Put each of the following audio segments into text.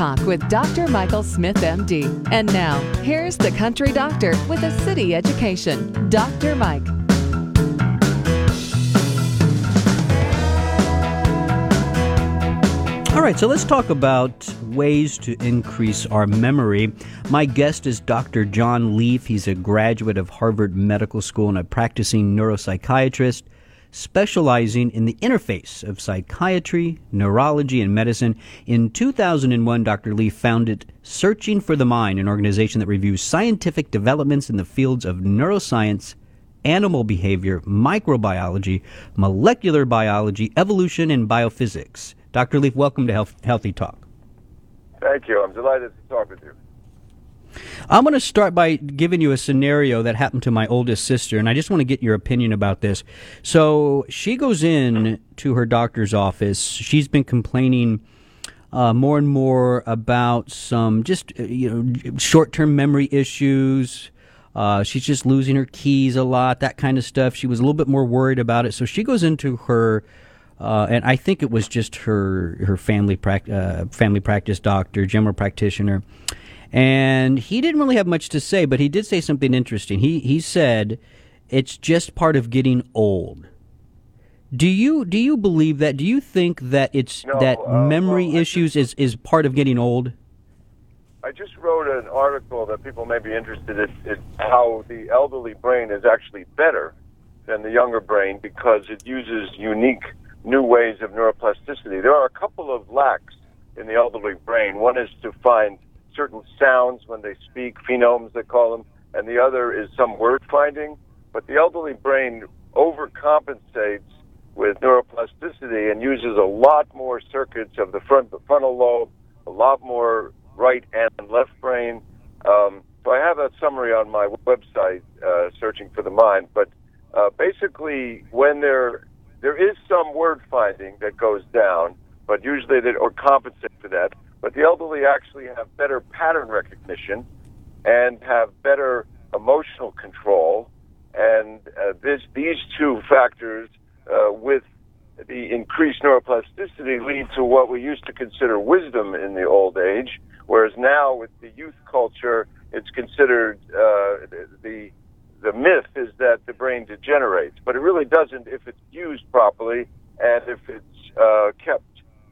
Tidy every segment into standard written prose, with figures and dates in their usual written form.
Talk with Dr. Michael Smith, MD. And now, here's the country doctor with a city education, Dr. Mike. All right, so let's talk about ways to increase our memory. My guest is Dr. John Leaf. He's a graduate of Harvard Medical School and a practicing neuropsychiatrist, specializing in the interface of psychiatry, neurology, and medicine. In 2001, Dr. Leaf founded Searching for the Mind, an organization that reviews scientific developments in the fields of neuroscience, animal behavior, microbiology, molecular biology, evolution, and biophysics. Dr. Leaf, welcome to Healthy Talk. Thank you. I'm delighted to talk with you. I'm going to start by giving you a scenario that happened to my oldest sister, and I just want to get your opinion about this. So she goes in to her doctor's office. She's been complaining more and more about some just short-term memory issues. She's just losing her keys a lot, that kind of stuff. She was a little bit more worried about it. So she goes into her and I think it was just her family practice doctor, general practitioner, and he didn't really have much to say, but he did say something interesting. He said it's just part of getting old. Do you believe that? Do you think that memory issues is part of getting old? I just wrote an article that people may be interested in how the elderly brain is actually better than the younger brain because it uses unique new ways of neuroplasticity. There are a couple of lacks in the elderly brain. One is to find certain sounds when they speak, phonemes they call them, and the other is some word finding. But the elderly brain overcompensates with neuroplasticity and uses a lot more circuits of the frontal lobe, a lot more right and left brain. So I have that summary on my website, Searching for the Mind. But basically, when there is some word finding that goes down, but usually they or compensate for that. But the elderly actually have better pattern recognition and have better emotional control. And these two factors, with the increased neuroplasticity, lead to what we used to consider wisdom in the old age, whereas now with the youth culture, it's considered the myth is that the brain degenerates, but it really doesn't if it's used properly and if it's kept,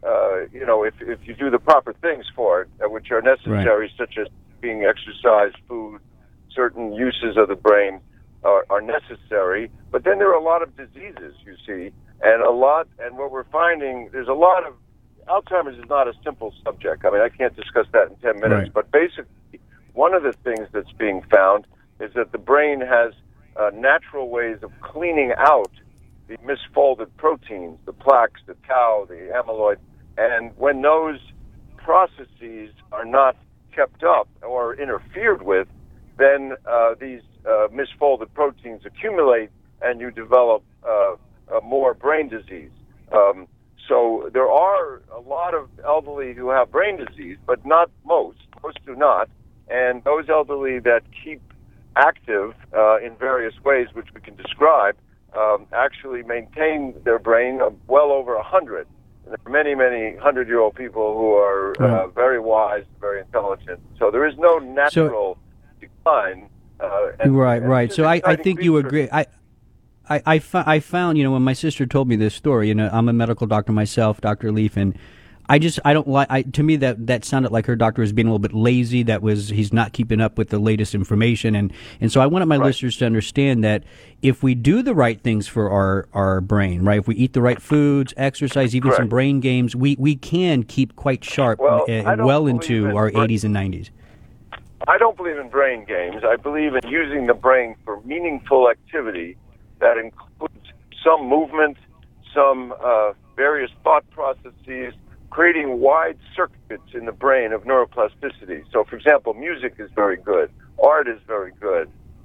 if you do the proper things for it, which are necessary, right, such as being exercise, food, certain uses of the brain are necessary. But then there are a lot of diseases, you see, and what we're finding, there's a lot of, Alzheimer's is not a simple subject. I mean, I can't discuss that in 10 minutes, right, but basically one of the things that's being found is that the brain has natural ways of cleaning out the misfolded proteins, the plaques, the tau, the amyloid, and when those processes are not kept up or interfered with, then these misfolded proteins accumulate and you develop more brain disease. So there are a lot of elderly who have brain disease, but not most. Most do not. And those elderly that keep active in various ways, which we can describe, actually maintain their brain well over 100. And there are many, many 100-year-old people who are very wise, very intelligent. So there is no natural decline. Right. So I think you agree. I found, when my sister told me this story, I'm a medical doctor myself, Dr. Leaf, and I don't like, to me that sounded like her doctor was being a little bit lazy, he's not keeping up with the latest information. And so I wanted my listeners to understand that if we do the right things for our brain, right, if we eat the right foods, exercise, even some brain games, we can keep quite sharp well into our 80s and 90s. I don't believe in brain games. I believe in using the brain for meaningful activity that includes some movement, some various thought processes, creating wide circuits in the brain of neuroplasticity. So, for example, music is very good. Art is very good.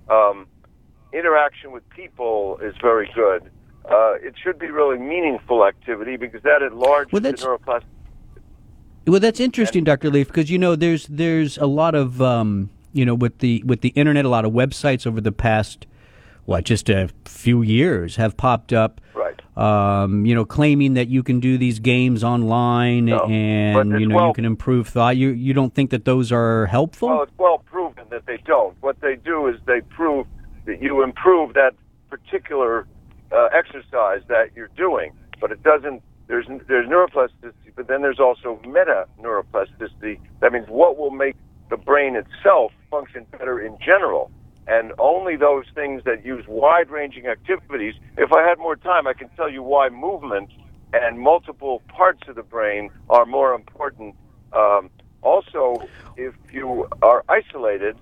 Interaction with people is very good. It should be really meaningful activity because that enlarges the neuroplasticity. Well, that's interesting, Dr. Leaf, because, there's a lot of, with the internet, a lot of websites over the past, just a few years have popped up. Right. claiming that you can do these games online and you can improve thought. You don't think that those are helpful? Well, it's well proven that they don't. What they do is they prove that you improve that particular exercise that you're doing, but it doesn't. There's neuroplasticity, but then there's also meta neuroplasticity. That means what will make the brain itself function better in general. And only those things that use wide-ranging activities. If I had more time, I can tell you why movement and multiple parts of the brain are more important. Also, if you are isolated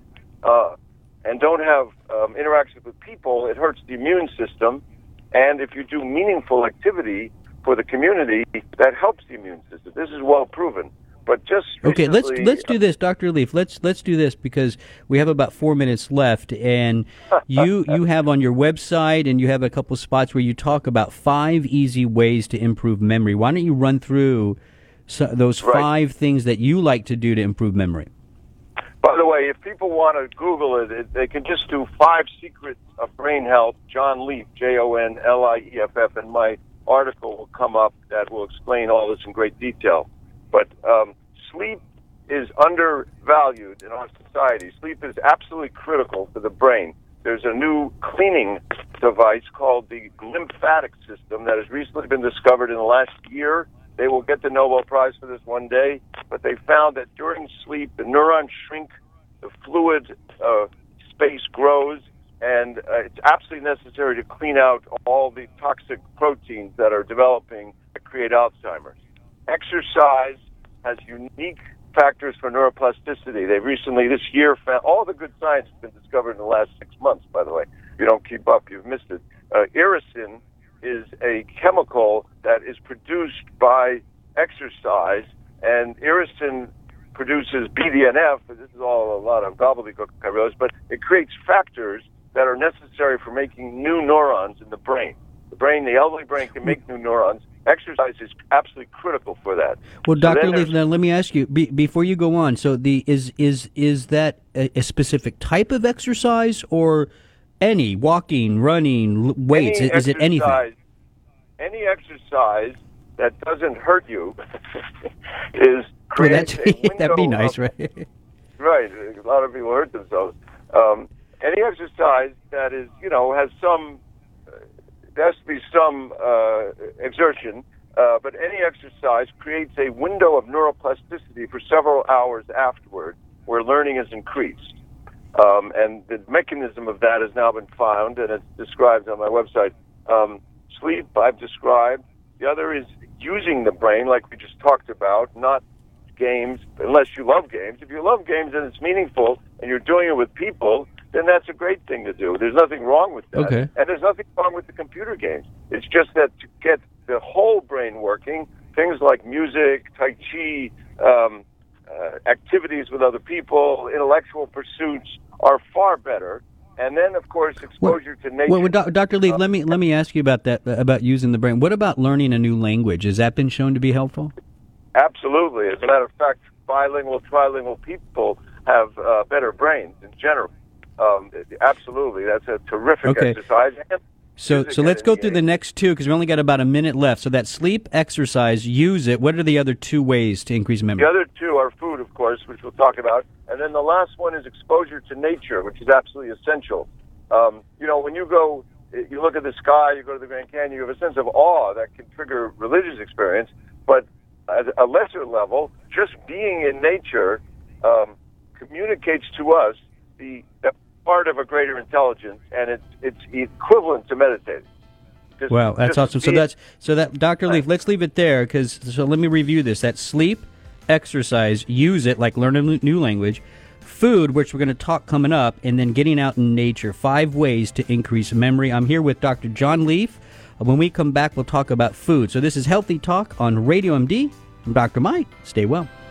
and don't have interactions with people, it hurts the immune system. And if you do meaningful activity for the community, that helps the immune system. This is well proven. But just recently, okay, let's do this, Dr. Leaf. Let's do this because we have about 4 minutes left, and you have on your website and you have a couple spots where you talk about 5 easy ways to improve memory. Why don't you run through those 5 things that you like to do to improve memory? By the way, if people want to Google it, they can just do 5 Secrets of Brain Health, John Leaf, JONLIEFF, and my article will come up that will explain all this in great detail. But sleep is undervalued in our society. Sleep is absolutely critical for the brain. There's a new cleaning device called the lymphatic system that has recently been discovered in the last year. They will get the Nobel Prize for this one day. But they found that during sleep, the neurons shrink, the fluid space grows, and it's absolutely necessary to clean out all the toxic proteins that are developing that create Alzheimer's. Exercise has unique factors for neuroplasticity. They recently, this year, found all the good science has been discovered in the last 6 months, by the way. If you don't keep up, you've missed it. Irisin is a chemical that is produced by exercise, and irisin produces BDNF. This is all a lot of gobbledygook, I realize, but it creates factors that are necessary for making new neurons in the brain. The elderly brain can make new neurons. Exercise is absolutely critical for that. Well, Dr. Leaf, now let me ask you, before you go on, so is that a specific type of exercise or any, walking, running, weights? Is it anything? Any exercise that doesn't hurt you is creates a window that'd be nice, right? Right. A lot of people hurt themselves. Any exercise that is, has some... There has to be some exertion, but any exercise creates a window of neuroplasticity for several hours afterward where learning is increased. And the mechanism of that has now been found, and it's described on my website. Sleep, I've described. The other is using the brain, like we just talked about, not games, unless you love games. If you love games and it's meaningful and you're doing it with people, then that's a great thing to do. There's nothing wrong with that. Okay. And there's nothing wrong with the computer games. It's just that to get the whole brain working, things like music, Tai Chi, activities with other people, intellectual pursuits are far better. And then, of course, exposure to nature. Well, Dr. Leaf, let me ask you about that, about using the brain. What about learning a new language? Has that been shown to be helpful? Absolutely. As a matter of fact, bilingual, trilingual people have better brains in general. Absolutely. That's a terrific exercise. So let's go through the next 2 because we only got about a minute left. So that sleep, exercise, use it. What are the other 2 ways to increase memory? The other 2 are food, of course, which we'll talk about. And then the last one is exposure to nature, which is absolutely essential. When you look at the sky, you go to the Grand Canyon, you have a sense of awe that can trigger religious experience. But at a lesser level, just being in nature communicates to us the part of a greater intelligence, and it's equivalent to meditating. Wow, that's awesome. So that Dr. Leaf, let's leave it there so let me review this. That's sleep, exercise, use it like learn a new language, food, which we're going to talk coming up, and then getting out in nature. 5 ways to increase memory. I'm here with Dr. John Leaf. When we come back, we'll talk about food. So this is Healthy Talk on Radio MD. I'm Dr. Mike. Stay well.